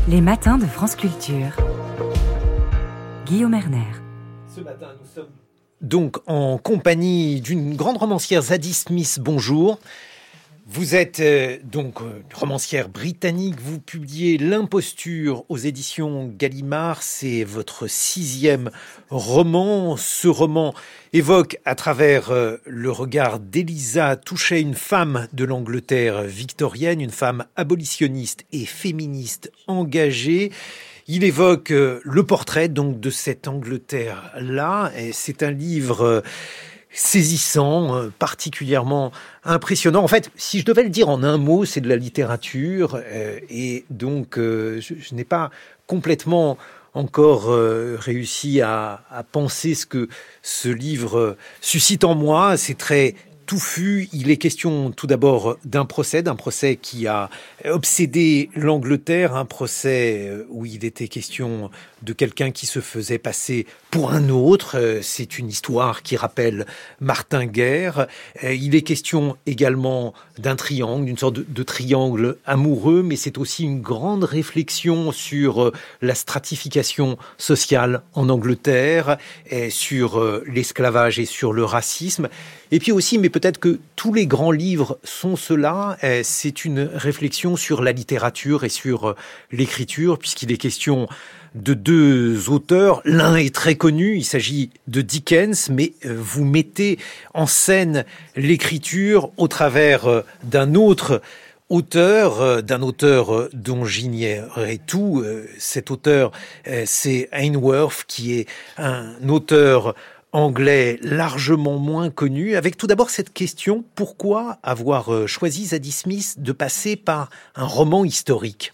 Les matins de France Culture. Guillaume Erner. Ce matin, nous sommes donc en compagnie d'une grande romancière, Zadie Smith. Bonjour. Vous êtes donc romancière britannique. Vous publiez L'Imposture aux éditions Gallimard. C'est votre 6e roman. Ce roman évoque à travers le regard d'Eliza Touchet une femme de l'Angleterre victorienne, une femme abolitionniste et féministe engagée. Il évoque le portrait donc de cette Angleterre-là. Et c'est un livre saisissant, particulièrement impressionnant. En fait, si je devais le dire en un mot, c'est de la littérature. Et donc, je n'ai pas complètement encore réussi à penser ce que ce livre suscite en moi. C'est très touffu. Il est question tout d'abord d'un procès qui a obsédé l'Angleterre, un procès où il était question de quelqu'un qui se faisait passer pour un autre. C'est une histoire qui rappelle Martin Guerre. Il est question également d'un triangle, d'une sorte de triangle amoureux, mais c'est aussi une grande réflexion sur la stratification sociale en Angleterre, et sur l'esclavage et sur le racisme. Et puis aussi, mais peut-être que tous les grands livres sont cela, c'est une réflexion sur la littérature et sur l'écriture, puisqu'il est question de deux auteurs. L'un est très connu, il s'agit de Dickens, mais vous mettez en scène l'écriture au travers d'un autre auteur dont j'ignorais tout. Cet auteur, c'est Ainsworth, qui est un auteur anglais largement moins connu, avec tout d'abord cette question: pourquoi avoir choisi, Zadie Smith, de passer par un roman historique?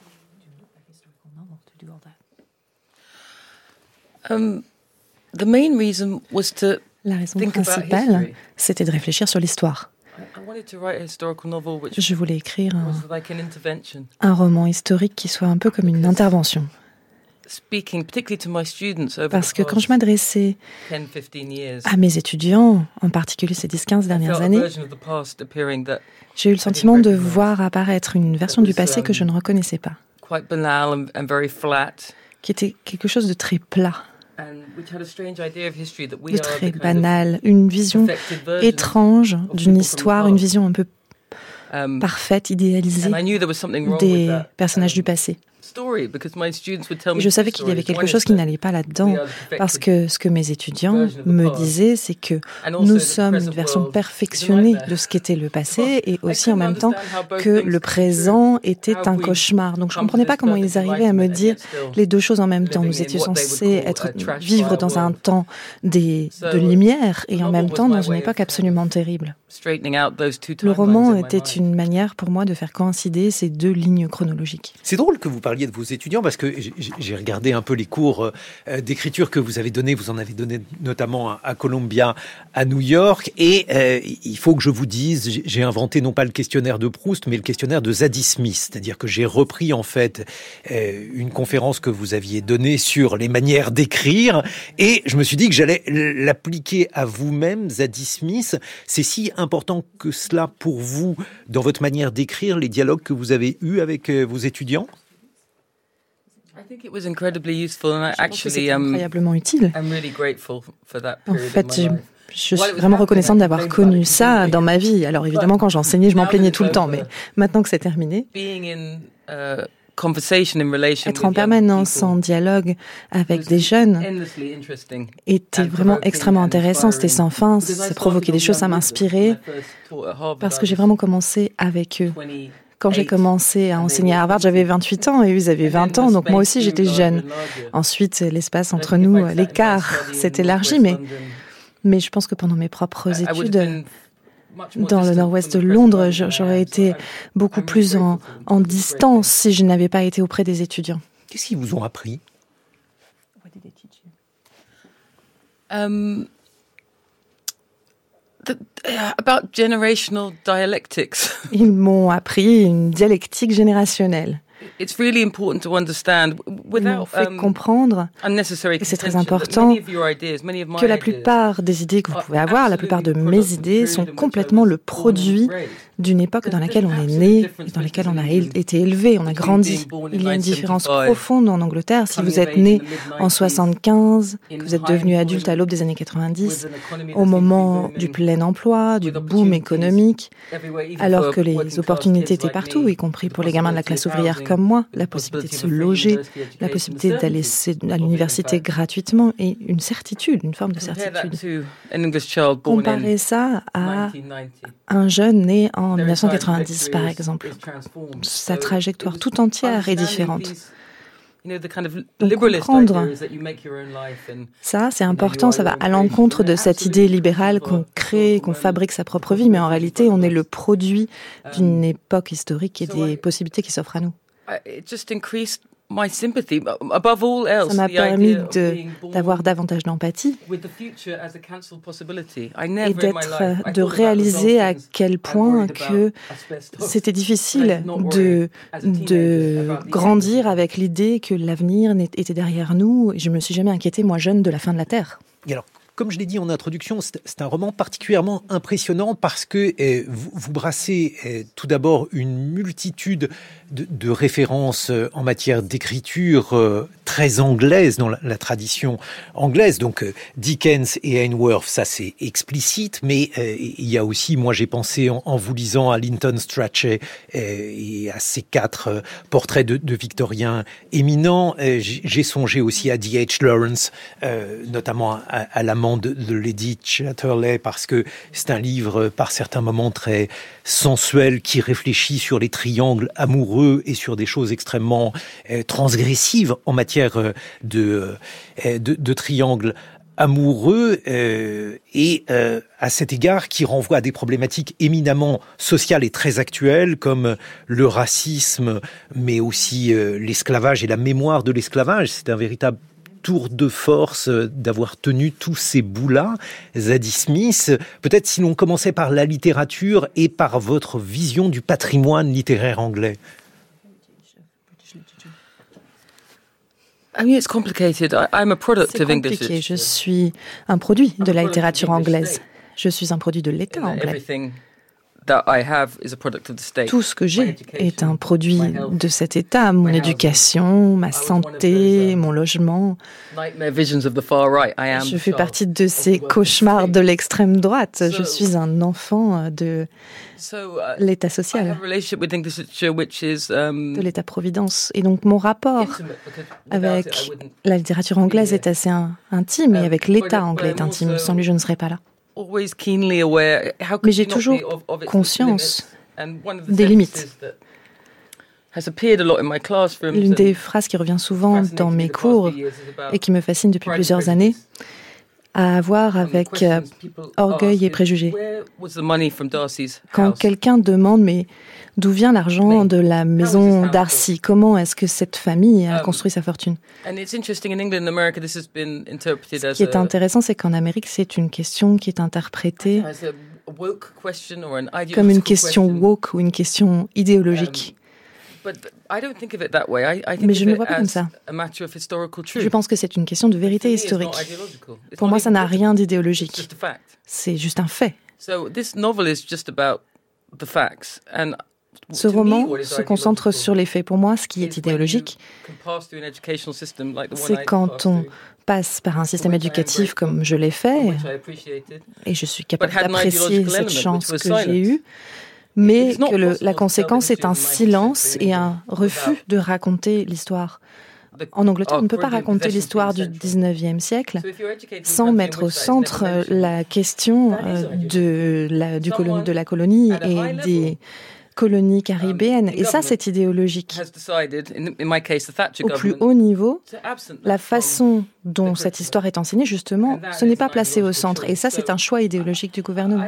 La raison principale, c'était de réfléchir sur l'histoire. Je voulais écrire un roman historique qui soit un peu comme une intervention. Parce que quand je m'adressais à mes étudiants, en particulier ces 10-15 dernières années, j'ai eu le sentiment de voir apparaître une version du passé que je ne reconnaissais pas, qui était quelque chose de très plat, de très banal, une vision étrange d'une histoire, une vision un peu parfaite, idéalisée des personnages du passé. Et je savais qu'il y avait quelque chose qui n'allait pas là-dedans, parce que ce que mes étudiants me disaient, c'est que nous sommes une version perfectionnée de ce qu'était le passé, et aussi en même temps que le présent était un cauchemar. Donc je ne comprenais pas comment ils arrivaient à me dire les deux choses en même temps. Nous étions censés vivre dans un temps de lumière, et en même temps dans une époque absolument terrible. Le roman était une manière pour moi de faire coïncider ces deux lignes chronologiques. C'est drôle que vous parliez de vos étudiants, parce que j'ai regardé un peu les cours d'écriture que vous avez donnés. Vous en avez donné notamment à Columbia, à New York. Et il faut que je vous dise, j'ai inventé non pas le questionnaire de Proust, mais le questionnaire de Zadie Smith. C'est-à-dire que j'ai repris en fait une conférence que vous aviez donnée sur les manières d'écrire. Et je me suis dit que j'allais l'appliquer à vous-même, Zadie Smith. C'est si important que cela pour vous, dans votre manière d'écrire, les dialogues que vous avez eus avec vos étudiants? Je pense que c'est incroyablement utile. En fait, je suis vraiment reconnaissante d'avoir connu ça dans ma vie. Alors évidemment, quand j'enseignais, je m'en plaignais tout le temps, mais maintenant que c'est terminé, être en permanence en dialogue avec des jeunes était vraiment extrêmement intéressant. C'était sans fin, ça provoquait des choses, ça m'inspirait, parce que j'ai vraiment commencé avec eux. Quand j'ai commencé à enseigner à Harvard, j'avais 28 ans et eux, ils avaient 20 ans, donc moi aussi j'étais jeune. Ensuite, l'espace entre nous, l'écart s'est élargi, mais je pense que pendant mes propres études, dans le nord-ouest de Londres, j'aurais été beaucoup plus en distance si je n'avais pas été auprès des étudiants. Qu'est-ce qu'ils vous ont appris? Ils m'ont appris une dialectique générationnelle. m'ont fait comprendre, et c'est très important, que la plupart des idées que vous pouvez avoir, la plupart de mes idées sont complètement le produit d'une époque dans laquelle on est né, et dans laquelle on a été élevé, on a grandi. Il y a une différence profonde en Angleterre. Si vous êtes né en 75, que vous êtes devenu adulte à l'aube des années 90, au moment du plein emploi, du boom économique, alors que les opportunités étaient partout, y compris pour les gamins de la classe ouvrière comme moi, la possibilité de se loger, la possibilité d'aller à l'université gratuitement et une certitude, une forme de certitude. Comparez ça à un jeune né en 1990, par exemple. Sa trajectoire tout entière est différente. Donc, comprendre ça, c'est important, ça va à l'encontre de cette idée libérale qu'on crée, qu'on fabrique sa propre vie, mais en réalité, on est le produit d'une époque historique et des possibilités qui s'offrent à nous. Ça m'a permis d'avoir davantage d'empathie et de réaliser à quel point que c'était difficile de grandir avec l'idée que l'avenir était derrière nous. Et je me suis jamais inquiétée, moi jeune, de la fin de la Terre. Et alors, comme je l'ai dit en introduction, c'est un roman particulièrement impressionnant parce que vous brassez tout d'abord une multitude de références en matière d'écriture très anglaise dans la tradition anglaise. Donc Dickens et Ainsworth, ça c'est explicite, mais il y a aussi, moi j'ai pensé en vous lisant à Lytton Strachey et à ces 4 portraits de Victoriens éminents. J'ai songé aussi à D.H. Lawrence, notamment à l'amant de Lady Chatterley, parce que c'est un livre par certains moments très sensuel qui réfléchit sur les triangles amoureux et sur des choses extrêmement transgressives en matière de triangles amoureux et à cet égard qui renvoie à des problématiques éminemment sociales et très actuelles comme le racisme, mais aussi l'esclavage et la mémoire de l'esclavage. C'est un véritable tour de force d'avoir tenu tous ces bouts-là. Zadie Smith, peut-être si l'on commençait par la littérature et par votre vision du patrimoine littéraire anglais. C'est compliqué. Je suis un produit de la littérature anglaise. Je suis un produit de l'État anglais. Tout ce que j'ai est un produit de cet État, mon éducation, ma santé, mon logement. Je fais partie de ces cauchemars de l'extrême droite. Je suis un enfant de l'État social, de l'État-providence. Et donc mon rapport avec la littérature anglaise est assez intime, et avec l'État anglais est intime. Sans lui, je ne serais pas là. Mais j'ai toujours conscience des limites. L'une des phrases qui revient souvent dans mes cours et qui me fascine depuis plusieurs années a à voir avec orgueil et préjugés. Quand quelqu'un demande « mais d'où vient l'argent de la maison Darcy ? Comment est-ce que cette famille a construit sa fortune ?» Ce qui est intéressant, c'est qu'en Amérique, c'est une question qui est interprétée comme une question woke ou une question idéologique. Mais je ne le vois pas comme ça. Je pense que c'est une question de vérité historique. Pour moi, ça n'a rien d'idéologique. C'est juste un fait. Ce roman se concentre sur les faits. Pour moi, ce qui est idéologique, c'est quand on passe par un système éducatif comme je l'ai fait, et je suis capable d'apprécier cette chance que j'ai eue, mais que la conséquence est un silence et un refus de raconter l'histoire. En Angleterre, on ne peut pas raconter l'histoire du 19e siècle sans mettre au centre la question de la colonie et des colonies caribéennes. Et ça, c'est idéologique. Au plus haut niveau, la façon dont cette histoire est enseignée, justement, ce n'est pas placé au centre. Et ça, c'est un choix idéologique du gouvernement.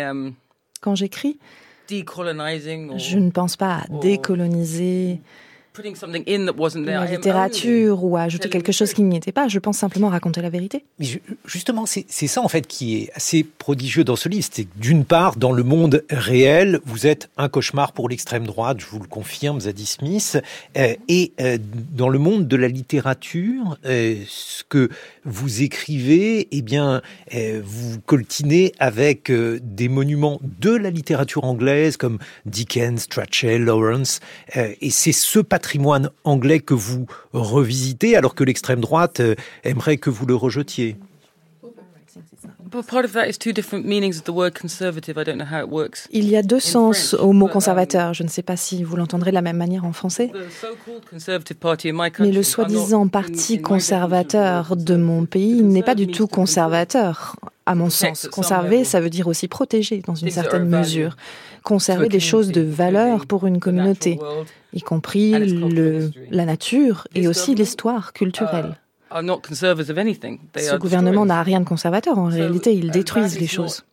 Quand j'écris, je ne pense pas à décoloniser la littérature ou à ajouter quelque chose qui n'y était pas. Je pense simplement raconter la vérité. Mais justement, c'est ça en fait qui est assez prodigieux dans ce livre. C'est que d'une part, dans le monde réel, vous êtes un cauchemar pour l'extrême droite, je vous le confirme, Zadie Smith. Et dans le monde de la littérature, ce que vous écrivez, eh bien, vous coltinez avec des monuments de la littérature anglaise comme Dickens, Strachey, Lawrence. Et c'est ce patrimoine anglais que vous revisitez alors que l'extrême droite aimerait que vous le rejetiez. Il y a deux sens au mot conservateur. Je ne sais pas si vous l'entendrez de la même manière en français. Mais le soi-disant parti conservateur de mon pays n'est pas du tout conservateur, à mon sens. Conserver, ça veut dire aussi protéger dans une certaine mesure. Conserver des choses de valeur pour une communauté, y compris la nature et aussi l'histoire culturelle. Ce gouvernement n'a rien de conservateur. En réalité, ils détruisent les choses.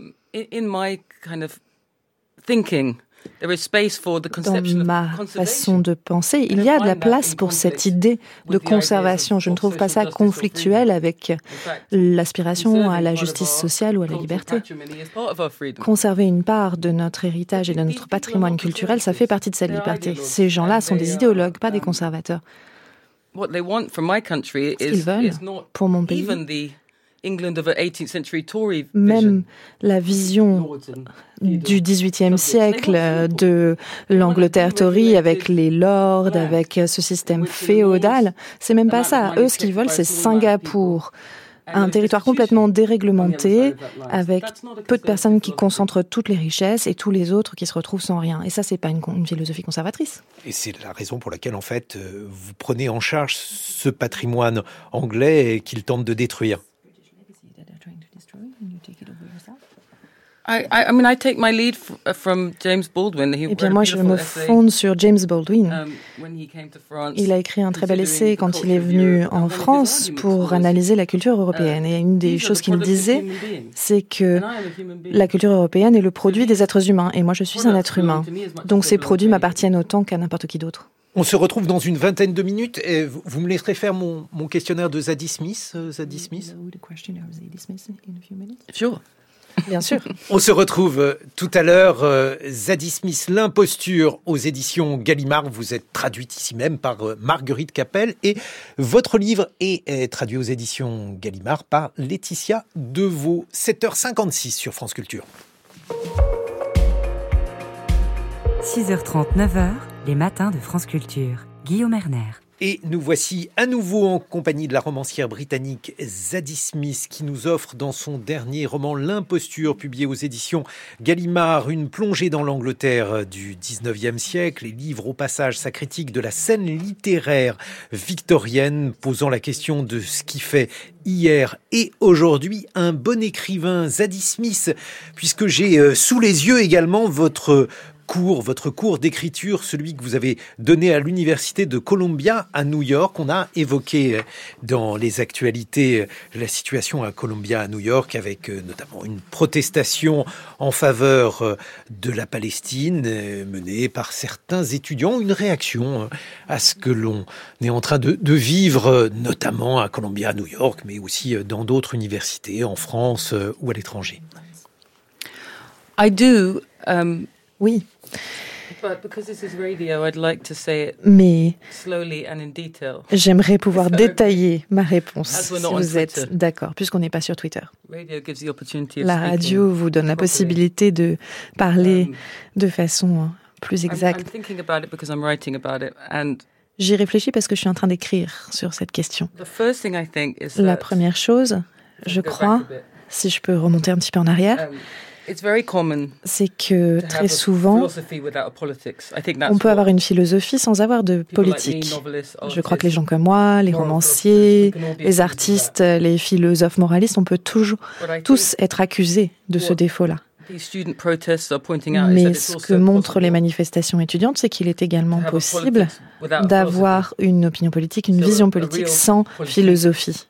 Dans ma façon de penser, il y a de la place pour cette idée de conservation. Je ne trouve pas ça conflictuel avec l'aspiration à la justice sociale ou à la liberté. Conserver une part de notre héritage et de notre patrimoine culturel, ça fait partie de cette liberté. Ces gens-là sont des idéologues, pas des conservateurs. Ce qu'ils veulent pour mon pays, même la vision du XVIIIe siècle de l'Angleterre Tory avec les lords, avec ce système féodal, c'est même pas ça. Eux, ce qu'ils veulent, c'est Singapour. Un territoire complètement déréglementé, avec peu de personnes qui concentrent toutes les richesses et tous les autres qui se retrouvent sans rien. Et ça, c'est pas une philosophie conservatrice. Et c'est la raison pour laquelle, en fait, vous prenez en charge ce patrimoine anglais qu'ils tentent de détruire. Eh bien, moi, je me fonde sur James Baldwin. Il a écrit un très bel essai quand il est venu en France pour analyser la culture européenne. Et une des choses qu'il disait, c'est que la culture européenne est le produit des êtres humains. Et moi, je suis un être humain. Donc, ces produits m'appartiennent autant qu'à n'importe qui d'autre. On se retrouve dans une vingtaine de minutes. Et vous me laisserez faire mon questionnaire de Zadie Smith. Zadie Smith. Sure. Bien sûr. On se retrouve tout à l'heure. Zadie Smith, l'imposture aux éditions Gallimard. Vous êtes traduite ici même par Marguerite Capel. Et votre livre est traduit aux éditions Gallimard par Laetitia Deveau. 7h56 sur France Culture. 6h30, 9h, les matins de France Culture. Guillaume Erner. Et nous voici à nouveau en compagnie de la romancière britannique Zadie Smith qui nous offre dans son dernier roman L'imposture, publié aux éditions Gallimard, une plongée dans l'Angleterre du 19e siècle et livre au passage sa critique de la scène littéraire victorienne, posant la question de ce qui fait hier et aujourd'hui un bon écrivain. Zadie Smith, puisque j'ai sous les yeux également votre cours d'écriture, celui que vous avez donné à l'université de Columbia à New York. On a évoqué dans les actualités la situation à Columbia à New York avec notamment une protestation en faveur de la Palestine menée par certains étudiants, une réaction à ce que l'on est en train de vivre notamment à Columbia à New York, mais aussi dans d'autres universités en France ou à l'étranger. Oui. Mais j'aimerais pouvoir détailler ma réponse, si vous êtes d'accord, puisqu'on n'est pas sur Twitter. La radio vous donne la possibilité de parler de façon plus exacte. J'y réfléchis parce que je suis en train d'écrire sur cette question. La première chose, je crois, si je peux remonter un petit peu en arrière, c'est que très souvent, on peut avoir une philosophie sans avoir de politique. Je crois que les gens comme moi, les romanciers, les artistes, les philosophes moralistes, on peut tous être accusés de ce défaut-là. Mais ce que montrent les manifestations étudiantes, c'est qu'il est également possible d'avoir une opinion politique, une vision politique sans philosophie.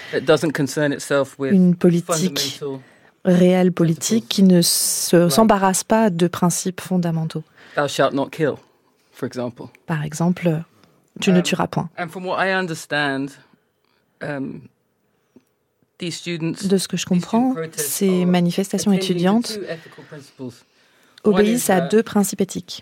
Une politique réelle politique qui ne s'embarrasse pas de principes fondamentaux. Par exemple, tu ne tueras point. De ce que je comprends, ces manifestations étudiantes obéissent à 2 principes éthiques.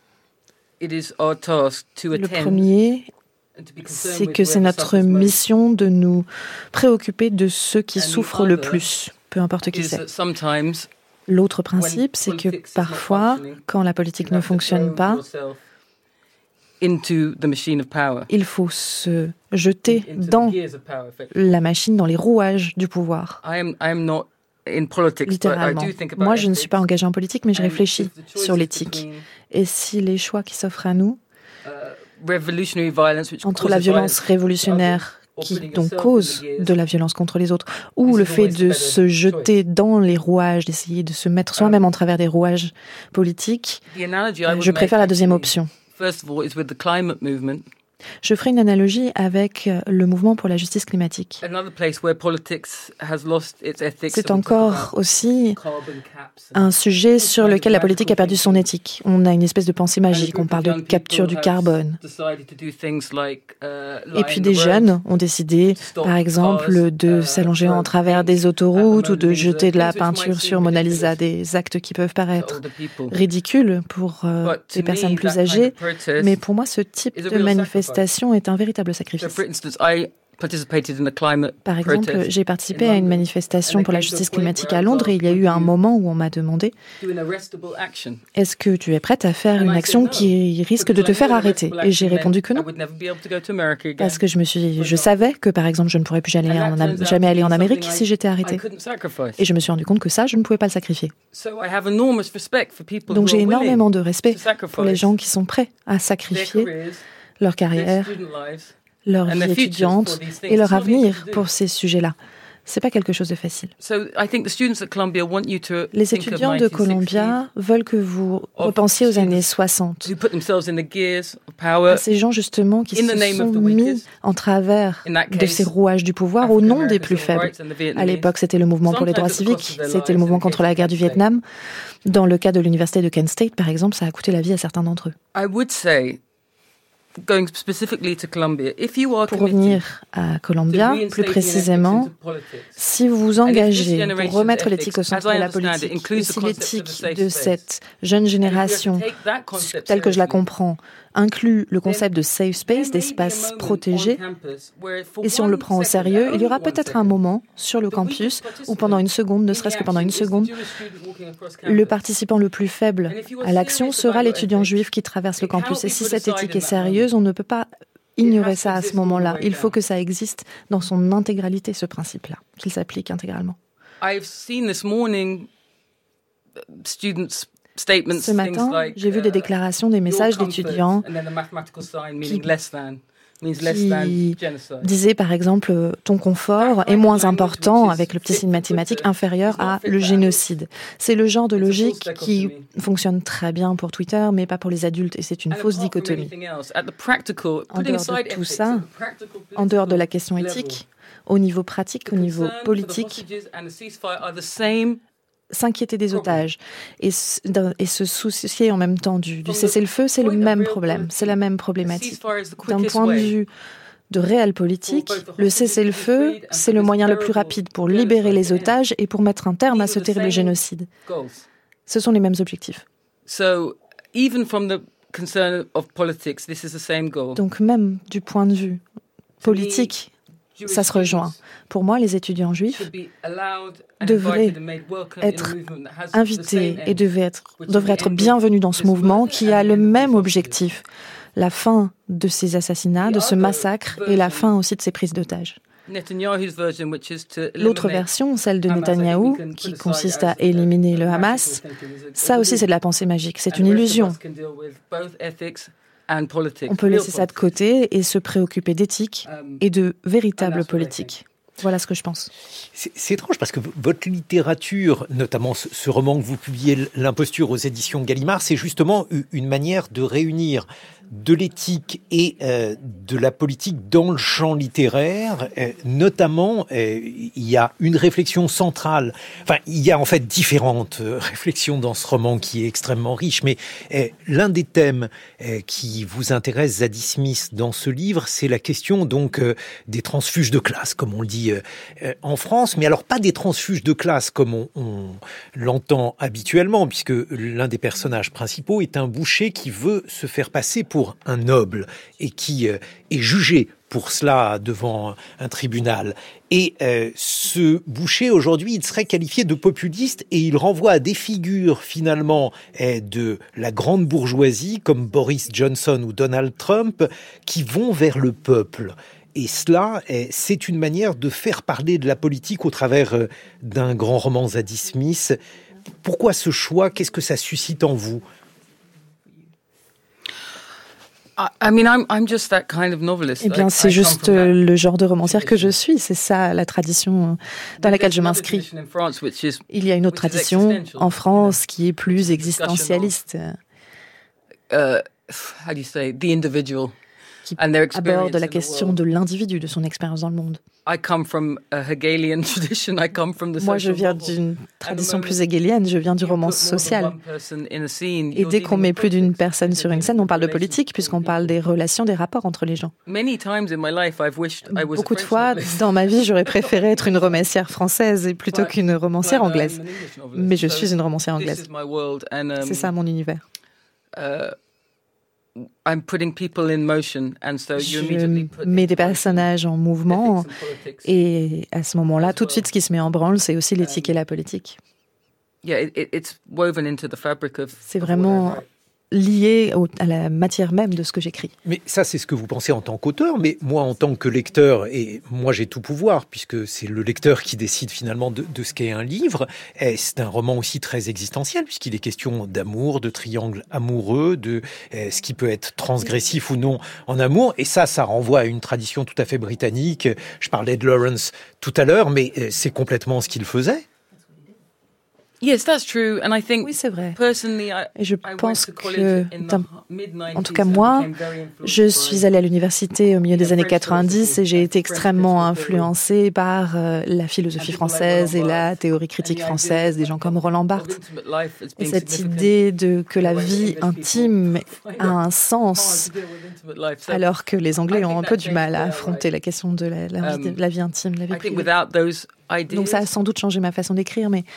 Le premier, c'est que c'est notre mission de nous préoccuper de ceux qui souffrent le plus, peu importe qui c'est. L'autre principe, c'est que parfois, quand la politique ne fonctionne pas, il faut se jeter dans la machine, dans les rouages du pouvoir. Littéralement. Moi, je ne suis pas engagée en politique, mais je réfléchis sur l'éthique. Et si les choix qui s'offrent à nous, entre la violence révolutionnaire qui donc cause de la violence contre les autres, ou le fait de se jeter dans les rouages, d'essayer de se mettre soi-même en travers des rouages politiques, je préfère la deuxième option. Je ferai une analogie avec le mouvement pour la justice climatique. C'est encore aussi un sujet sur lequel la politique a perdu son éthique. On a une espèce de pensée magique, on parle de capture du carbone. Et puis des jeunes ont décidé, par exemple, de s'allonger en travers des autoroutes ou de jeter de la peinture sur Mona Lisa, des actes qui peuvent paraître ridicules pour des personnes plus âgées. Mais pour moi, ce type de manifestation est un véritable sacrifice. Par exemple, j'ai participé à une manifestation pour la justice climatique à Londres et il y a eu un moment où on m'a demandé « Est-ce que tu es prête à faire une action qui risque de te faire arrêter ?» Et j'ai répondu que non. Parce que je savais que, par exemple, je ne pourrais plus jamais aller en Amérique si j'étais arrêtée. Et je me suis rendu compte que ça, je ne pouvais pas le sacrifier. Donc j'ai énormément de respect pour les gens qui sont prêts à sacrifier leur carrière, leur vie étudiante et leur avenir pour ces sujets-là. C'est pas quelque chose de facile. Les étudiants de Columbia veulent que vous repensiez aux années 60. À ces gens justement qui se sont mis en travers de ces rouages du pouvoir au nom des plus faibles. À l'époque, c'était le mouvement pour les droits civiques, c'était le mouvement contre la guerre du Vietnam. Dans le cas de l'université de Kent State, par exemple, ça a coûté la vie à certains d'entre eux. Pour revenir à Columbia, plus précisément, si vous vous engagez pour remettre l'éthique au centre de la politique, et si l'éthique de cette jeune génération, telle que je la comprends, inclut le concept de safe space, d'espace protégé, et si on le prend au sérieux, il y aura peut-être un moment sur le campus où pendant une seconde, ne serait-ce que pendant une seconde, le participant le plus faible à l'action sera l'étudiant juif qui traverse le campus. Et si cette éthique est sérieuse, on ne peut pas ignorer ça à ce moment-là. Il faut que ça existe dans son intégralité, ce principe-là, qu'il s'applique intégralement. Ce matin, j'ai vu des déclarations, des messages d'étudiants qui disaient par exemple « ton confort est moins important avec le petit signe mathématique inférieur à le génocide ». C'est le genre de logique qui fonctionne très bien pour Twitter, mais pas pour les adultes, et c'est une fausse dichotomie. En dehors de tout ça, en dehors de la question éthique, au niveau pratique, au niveau politique, s'inquiéter des otages et se soucier en même temps du cessez-le-feu, c'est le même problème, c'est la même problématique. D'un point de vue de réel politique, le cessez-le-feu, c'est le moyen le plus rapide pour libérer les otages et pour mettre un terme à ce terrible génocide. Ce sont les mêmes objectifs. Donc même du point de vue politique, ça se rejoint. Pour moi, les étudiants juifs devraient être invités et devraient être bienvenus dans ce mouvement qui a le même objectif, la fin de ces assassinats, de ce massacre et la fin aussi de ces prises d'otages. L'autre version, celle de Netanyahou, qui consiste à éliminer le Hamas, ça aussi c'est de la pensée magique, c'est une illusion. On peut laisser ça de côté et se préoccuper d'éthique et de véritable politique. Voilà ce que je pense. C'est étrange parce que votre littérature, notamment ce roman que vous publiez, L'imposture aux éditions Gallimard, c'est justement une manière de réunir de l'éthique et de la politique dans le champ littéraire. Notamment, il y a une réflexion centrale. Enfin, il y a en fait différentes réflexions dans ce roman qui est extrêmement riche. Mais l'un des thèmes qui vous intéresse, Zadie Smith, dans ce livre, c'est la question donc des transfuges de classe, comme on le dit en France. Mais alors pas des transfuges de classe comme on l'entend habituellement, puisque l'un des personnages principaux est un boucher qui veut se faire passer pour un noble et qui est jugé pour cela devant un tribunal. Et ce boucher, aujourd'hui, il serait qualifié de populiste et il renvoie à des figures, finalement, de la grande bourgeoisie, comme Boris Johnson ou Donald Trump, qui vont vers le peuple. Et cela, c'est une manière de faire parler de la politique au travers d'un grand roman Zadie Smith. Pourquoi ce choix? Qu'est-ce que ça suscite en vous? Eh bien, c'est juste le genre de romancière que je suis. C'est ça, la tradition dans laquelle je m'inscris. Il y a une autre tradition en France qui est plus existentialiste, qui aborde la question de l'individu, de son expérience dans le monde. Moi, je viens d'une tradition plus hegelienne, je viens du roman social. Et dès qu'on met plus d'une personne sur une scène, on parle de politique, puisqu'on parle des relations, des rapports entre les gens. Beaucoup de fois, dans ma vie, j'aurais préféré être une romancière française plutôt qu'une romancière anglaise. Mais je suis une romancière anglaise. C'est ça mon univers. Je mets des personnages en mouvement et à ce moment-là, tout de suite, ce qui se met en branle, c'est aussi l'éthique et la politique. C'est vraiment lié à la matière même de ce que j'écris. Mais ça, c'est ce que vous pensez en tant qu'auteur, mais moi, en tant que lecteur, et moi, j'ai tout pouvoir, puisque c'est le lecteur qui décide finalement de ce qu'est un livre. Et c'est un roman aussi très existentiel, puisqu'il est question d'amour, de triangle amoureux, de ce qui peut être transgressif ou non en amour. Et ça renvoie à une tradition tout à fait britannique. Je parlais de Lawrence tout à l'heure, mais c'est complètement ce qu'il faisait. Oui, c'est vrai. Et je pense que, en tout cas moi, je suis allée à l'université au milieu des années 90 et j'ai été extrêmement influencée par la philosophie française et la théorie critique française, des gens comme Roland Barthes. Et cette idée que la vie intime a un sens, alors que les Anglais ont un peu du mal à affronter la question de la vie intime, de la vie privée. Donc ça a sans doute changé ma façon d'écrire, mais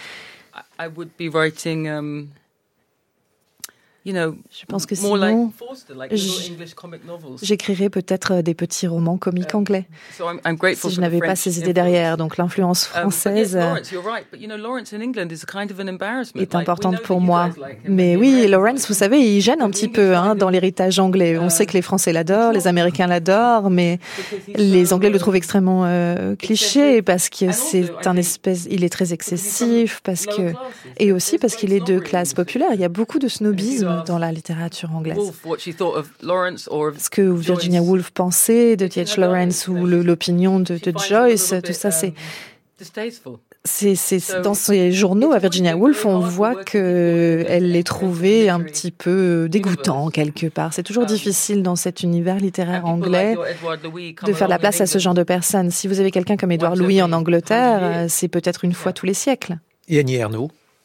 je pense que sinon, j'écrirais peut-être des petits romans comiques anglais, si je n'avais pas ces idées derrière. Donc l'influence française est importante pour moi. Mais oui, Lawrence, vous savez, il gêne un petit peu dans l'héritage anglais. On sait que les Français l'adorent, les Américains l'adorent, mais les Anglais le trouvent extrêmement cliché parce que il est très excessif, et aussi parce qu'il est de classe populaire. Il y a beaucoup de snobisme dans la littérature anglaise. Ce que Virginia Woolf pensait de T.H. Lawrence ou l'opinion de Joyce, tout ça, c'est dans ses journaux à Virginia Woolf, on voit qu'elle les trouvait un petit peu dégoûtants quelque part. C'est toujours difficile dans cet univers littéraire anglais de faire la place à ce genre de personnes. Si vous avez quelqu'un comme Édouard Louis en Angleterre, c'est peut-être une fois tous les siècles. Et Annie Ernaux?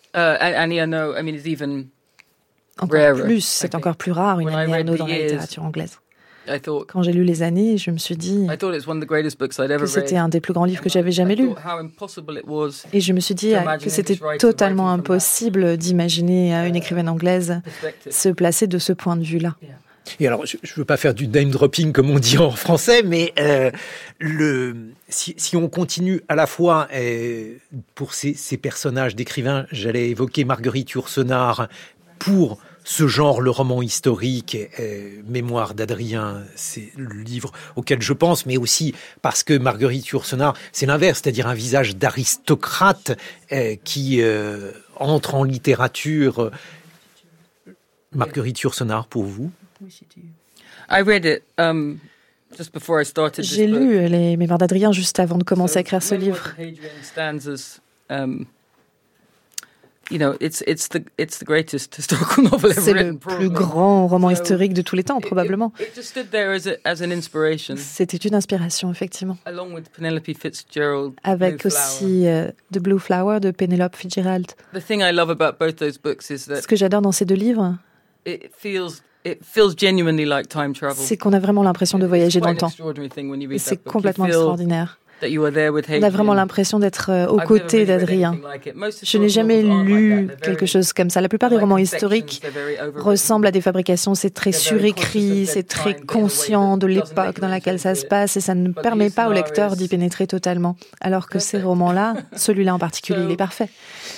C'est encore plus rare, une Annie Ernaux dans la littérature anglaise. Quand j'ai lu Les Années, je me suis dit que c'était un des plus grands livres que j'avais jamais lu. Et je me suis dit que c'était totalement impossible d'imaginer une écrivaine anglaise se placer de ce point de vue-là. Et alors, je ne veux pas faire du name dropping comme on dit en français, mais si on continue à la fois pour ces personnages d'écrivains, j'allais évoquer Marguerite Yourcenar pour ce genre, le roman historique, Mémoire d'Adrien, c'est le livre auquel je pense, mais aussi parce que Marguerite Yourcenar, c'est l'inverse, c'est-à-dire un visage d'aristocrate qui entre en littérature. Marguerite Yourcenar, pour vous? J'ai lu les Mémoires d'Adrien juste avant de commencer à écrire ce livre. C'est le plus grand roman historique de tous les temps, probablement. C'était une inspiration, effectivement. Avec aussi The Blue Flower de Penelope Fitzgerald. Ce que j'adore dans ces deux livres, c'est qu'on a vraiment l'impression de voyager dans le temps. Et c'est complètement extraordinaire. On a vraiment l'impression d'être aux côtés d'Adrien. Je n'ai jamais lu quelque chose comme ça. La plupart des romans historiques ressemblent à des fabrications. C'est très surécrit, c'est très conscient de l'époque dans laquelle ça se passe et ça ne permet pas au lecteur d'y pénétrer totalement. Alors que ces romans-là, celui-là en particulier, il est parfait.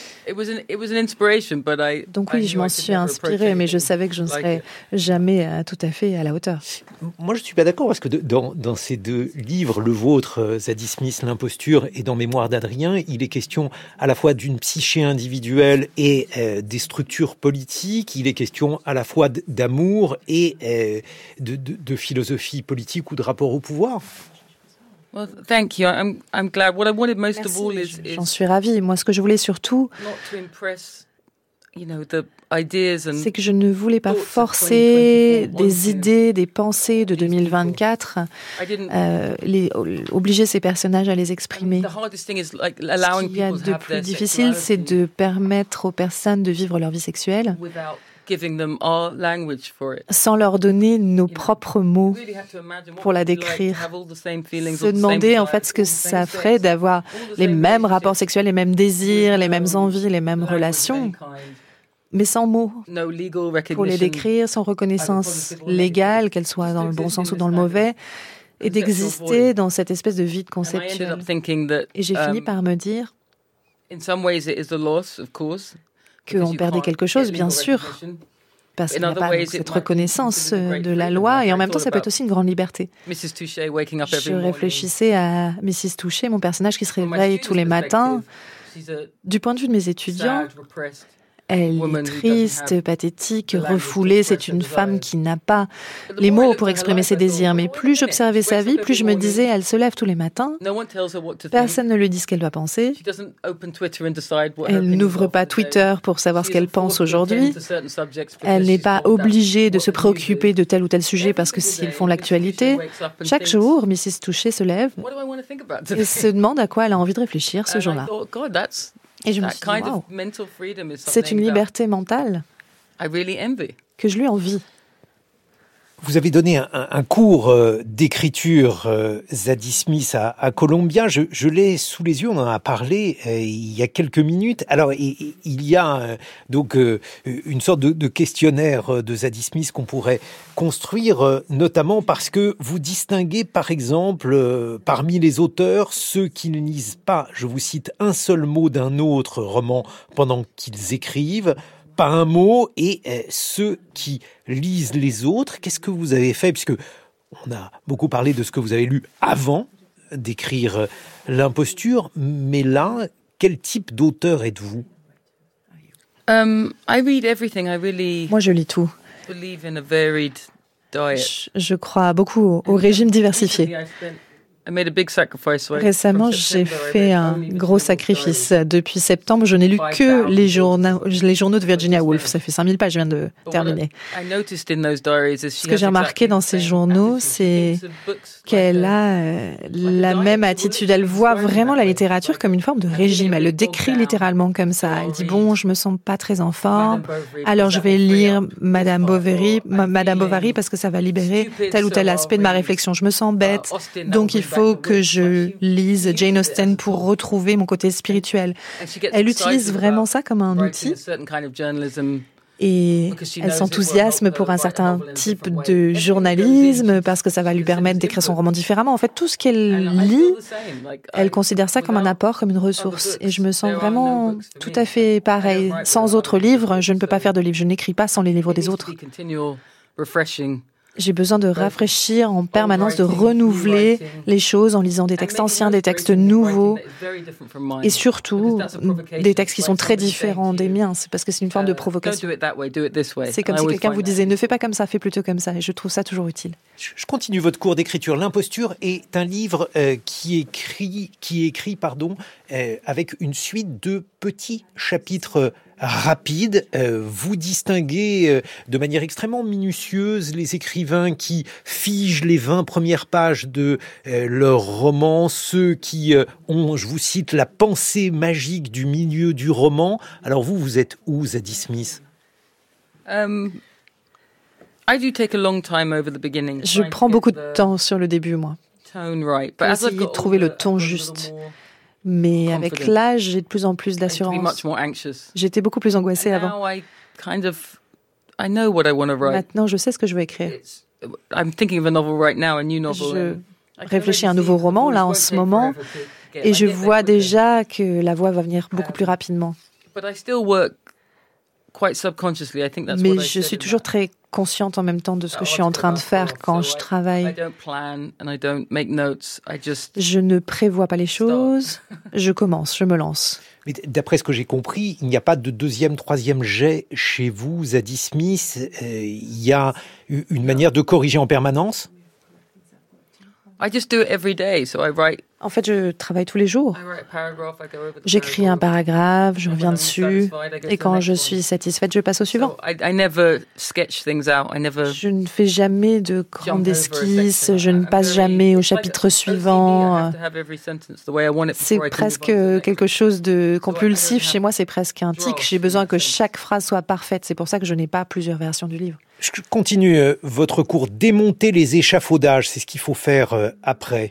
Donc oui, je m'en suis inspirée, mais je savais que je ne serais jamais tout à fait à la hauteur. Moi, je ne suis pas d'accord parce que dans ces deux livres, le vôtre, Zadie Smith, L'imposture, et dans Mémoire d'Adrien, il est question à la fois d'une psyché individuelle et des structures politiques. Il est question à la fois d'amour et de philosophie politique ou de rapport au pouvoir. Well, thank you. I'm glad. What I wanted most of all is j'en suis ravie. Moi, ce que je voulais surtout, c'est que je ne voulais pas forcer des idées, des pensées de 2024, obliger ces personnages à les exprimer. Ce qu'il y a de plus difficile, c'est de permettre aux personnes de vivre leur vie sexuelle sans leur donner nos propres mots pour la décrire. Se demander en fait ce que ça ferait d'avoir les mêmes rapports sexuels, les mêmes désirs, les mêmes envies, les mêmes relations, mais sans mots, pour les décrire, sans reconnaissance légale, qu'elle soit dans le bon sens ou dans le mauvais, et d'exister dans cette espèce de vide conceptuel. Et j'ai fini par me dire qu'on perdait quelque chose, bien sûr, parce qu'il n'y a pas cette reconnaissance de la loi, et en même temps, ça peut être aussi une grande liberté. Je réfléchissais à Mrs. Touché, mon personnage qui se réveille tous les matins. Du point de vue de mes étudiants, elle est triste, pathétique, refoulée. C'est une femme qui n'a pas les mots pour exprimer ses désirs. Mais plus j'observais sa vie, plus je me disais, elle se lève tous les matins. Personne ne lui dit ce qu'elle doit penser. Elle n'ouvre pas Twitter pour savoir ce qu'elle pense aujourd'hui. Elle n'est pas obligée de se préoccuper de tel ou tel sujet parce que s'ils font l'actualité. Chaque jour, Mrs. Touché se lève et se demande à quoi elle a envie de réfléchir ce jour-là. Et je me suis dit, wow, c'est une liberté mentale que je lui envie. Vous avez donné un cours d'écriture, Zadie Smith, à Columbia. Je l'ai sous les yeux, on en a parlé il y a quelques minutes. Alors, il y a donc une sorte de questionnaire de Zadie Smith qu'on pourrait construire, notamment parce que vous distinguez, par exemple, parmi les auteurs, ceux qui ne lisent pas, je vous cite, un seul mot d'un autre roman pendant qu'ils écrivent, pas un mot, et ceux qui lisent les autres. Qu'est-ce que vous avez fait? Puisque on a beaucoup parlé de ce que vous avez lu avant d'écrire L'imposture, mais là, quel type d'auteur êtes-vous? Moi, je lis tout. Je crois beaucoup au régime diversifié. Récemment, j'ai fait un gros sacrifice. Depuis septembre, je n'ai lu que les journaux de Virginia Woolf. Ça fait 5000 pages, je viens de terminer. Ce que j'ai remarqué dans ces journaux, c'est qu'elle a la même attitude. Elle voit vraiment la littérature comme une forme de régime. Elle le décrit littéralement comme ça. Elle dit, bon, je me sens pas très en forme, alors je vais lire Madame Bovary parce que ça va libérer tel ou tel aspect de ma réflexion. Je me sens bête, donc il faut que je lise Jane Austen pour retrouver mon côté spirituel. Elle utilise vraiment ça comme un outil et elle s'enthousiasme pour un certain type de journalisme parce que ça va lui permettre d'écrire son roman différemment. En fait, tout ce qu'elle lit, elle considère ça comme un apport, comme une ressource. Et je me sens vraiment tout à fait pareil. Sans autres livres, je ne peux pas faire de livres. Je n'écris pas sans les livres des autres. J'ai besoin de rafraîchir en permanence, de renouveler les choses en lisant des textes anciens, des textes nouveaux, et surtout des textes qui sont très différents des miens. C'est parce que c'est une forme de provocation. C'est comme si quelqu'un vous disait « ne fais pas comme ça, fais plutôt comme ça ». Et je trouve ça toujours utile. Je continue votre cours d'écriture. L'imposture est un livre qui est écrit avec une suite de petits chapitres rapide. Vous distinguez de manière extrêmement minutieuse les écrivains qui figent les 20 premières pages de leur roman, ceux qui ont, je vous cite, la pensée magique du milieu du roman. Alors vous êtes où, Zadie Smith? Je prends beaucoup de temps sur le début, moi. Pour essayer de trouver le ton juste. Mais avec l'âge, j'ai de plus en plus d'assurance. J'étais beaucoup plus angoissée avant. Maintenant, je sais ce que je veux écrire. Je réfléchis à un nouveau roman, là, en ce moment, et je vois déjà que la voix va venir beaucoup plus rapidement. Mais je suis toujours très consciente en même temps de ce que je suis en train de faire quand je travaille. Je ne prévois pas les choses, je commence, je me lance. Mais d'après ce que j'ai compris, il n'y a pas de deuxième, troisième jet chez vous, Zadie Smith. Il y a une manière de corriger en permanence? En fait, je travaille tous les jours. J'écris un paragraphe, je reviens dessus, et quand je suis satisfaite, je passe au suivant. Je ne fais jamais de grandes esquisses, je ne passe jamais au chapitre suivant. C'est presque quelque chose de compulsif. Chez moi, c'est presque un tic. J'ai besoin que chaque phrase soit parfaite. C'est pour ça que je n'ai pas plusieurs versions du livre. Je continue votre cours. Démonter les échafaudages, c'est ce qu'il faut faire après.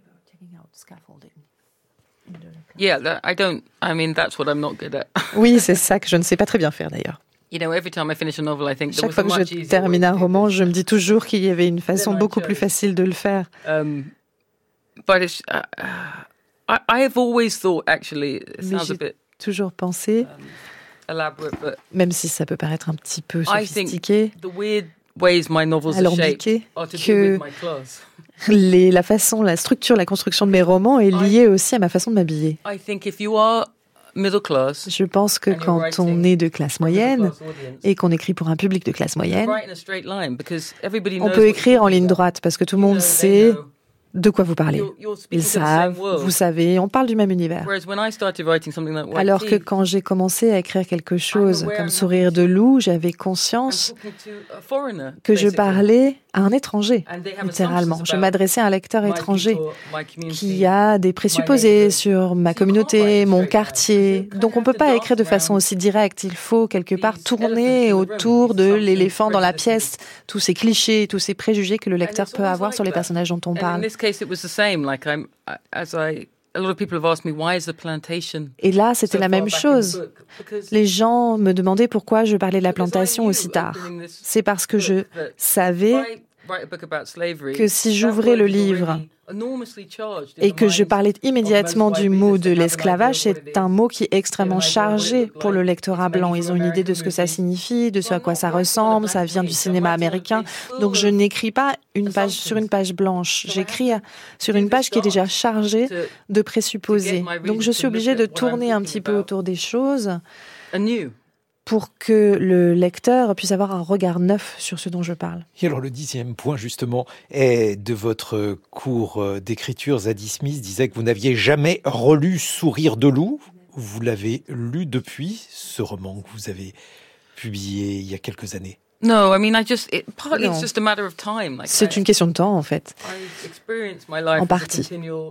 Oui, c'est ça que je ne sais pas très bien faire d'ailleurs. Chaque fois que je termine un roman, je me dis toujours qu'il y avait une façon beaucoup plus facile de le faire. Mais j'ai toujours pensé, même si ça peut paraître un petit peu sophistiqué, alambiqué, que la façon, la structure, la construction de mes romans est liée aussi à ma façon de m'habiller. Je pense que quand on est de classe moyenne et qu'on écrit pour un public de classe moyenne, on peut écrire en ligne droite parce que tout le monde sait de quoi vous parlez. Ils savent, vous savez, on parle du même univers. Alors que quand j'ai commencé à écrire quelque chose comme Sourire de loup, j'avais conscience que je parlais à un étranger, littéralement. Je m'adressais à un lecteur étranger qui a des présupposés sur ma communauté, mon quartier. Donc on ne peut pas écrire de façon aussi directe. Il faut quelque part tourner autour de l'éléphant dans la pièce, tous ces clichés, tous ces préjugés que le lecteur peut avoir sur les personnages dont on parle. Et là, c'était la même chose. Les gens me demandaient pourquoi je parlais de la plantation aussi tard. C'est parce que je savais que si j'ouvrais le livre et que je parlais immédiatement du mot de l'esclavage, c'est un mot qui est extrêmement chargé pour le lectorat blanc. Ils ont une idée de ce que ça signifie, de ce à quoi ça ressemble, ça vient du cinéma américain. Donc je n'écris pas sur une page blanche, j'écris sur une page qui est déjà chargée de présupposés. Donc je suis obligée de tourner un petit peu autour des choses pour que le lecteur puisse avoir un regard neuf sur ce dont je parle. Et alors le 10e point justement est de votre cours d'écriture. Zadie Smith disait que vous n'aviez jamais relu Sourire de loup. Vous l'avez lu depuis, ce roman que vous avez publié il y a quelques années. Non. C'est une question de temps, en fait. En partie.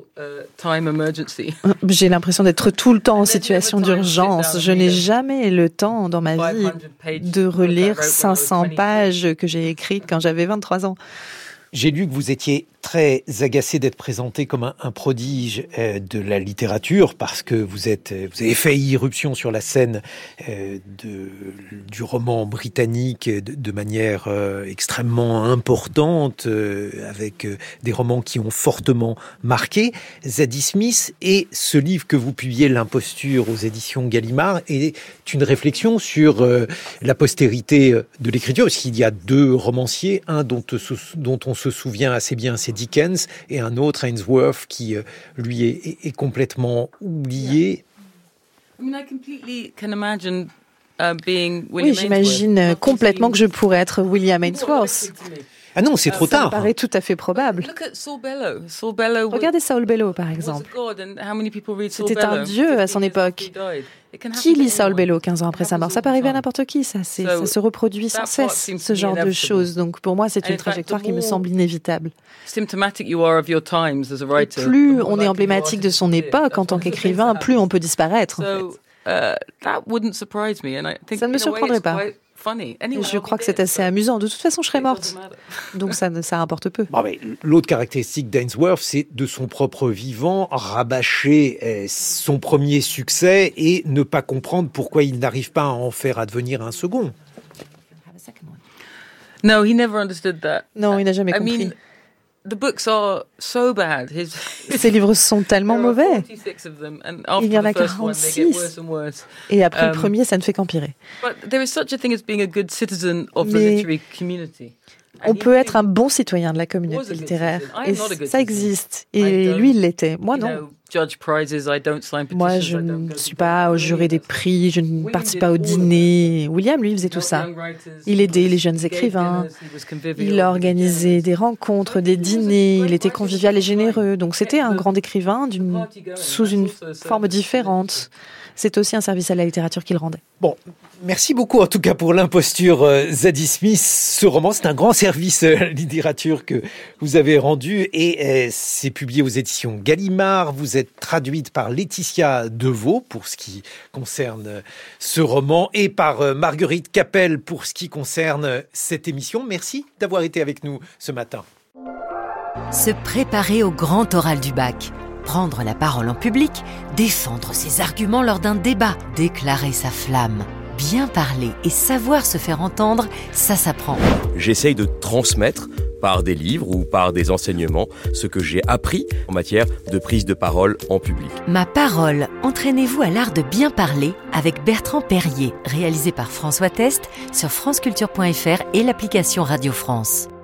J'ai l'impression d'être tout le temps en situation d'urgence. Je n'ai jamais le temps dans ma vie de relire 500 pages que j'ai écrites quand j'avais 23 ans. J'ai lu que vous étiez très agacé d'être présenté comme un prodige de la littérature parce que vous avez fait irruption sur la scène du roman britannique de manière extrêmement importante, avec des romans qui ont fortement marqué. Zadie Smith, et ce livre que vous publiez, L'imposture, aux éditions Gallimard, est une réflexion sur la postérité de l'écriture, parce qu'il y a deux romanciers, un dont on se souvient assez bien, c'est Dickens, et un autre, Ainsworth, qui lui est complètement oublié. Oui, j'imagine complètement que je pourrais être William Ainsworth. Ah non, c'est trop tard. Ça me paraît tout à fait probable. Regardez Saul Bellow, par exemple. C'était un dieu à son époque. Qui lit Saul Bellow 15 ans après sa mort? Ça peut arriver à n'importe qui, ça se reproduit sans cesse, ce genre de choses. Donc pour moi, c'est une trajectoire qui me semble inévitable. Et plus on est emblématique de son époque en tant qu'écrivain, plus on peut disparaître. Ça ne me surprendrait pas. Et je crois que c'est assez amusant. De toute façon, je serais morte. Donc ça importe peu. Bon, mais l'autre caractéristique d'Ainsworth, c'est de son propre vivant, rabâcher son premier succès et ne pas comprendre pourquoi il n'arrive pas à en faire advenir un second. Non, il n'a jamais compris. Ces livres sont tellement mauvais. Il y en a 46. Et après le premier, ça ne fait qu'empirer. Mais on peut être un bon citoyen de la communauté littéraire. Et ça existe. Et lui, il l'était. Moi, non. Moi, je ne suis pas au jury des prix, je ne participe pas au dîner. William, lui, faisait tout ça. Il aidait les jeunes écrivains, il organisait des rencontres, des dîners, il était convivial et généreux. Donc c'était un grand écrivain sous une forme différente. C'est aussi un service à la littérature qu'il rendait. Bon, merci beaucoup en tout cas pour l'imposture Zadie Smith. Ce roman, c'est un grand service à la littérature que vous avez rendu et c'est publié aux éditions Gallimard. Vous êtes traduite par Laetitia Deveau pour ce qui concerne ce roman et par Marguerite Capel pour ce qui concerne cette émission. Merci d'avoir été avec nous ce matin. Se préparer au grand oral du bac. Prendre la parole en public, défendre ses arguments lors d'un débat, déclarer sa flamme. Bien parler et savoir se faire entendre, ça s'apprend. J'essaye de transmettre par des livres ou par des enseignements ce que j'ai appris en matière de prise de parole en public. Ma parole, entraînez-vous à l'art de bien parler avec Bertrand Perrier, réalisé par François Test sur franceculture.fr et l'application Radio France.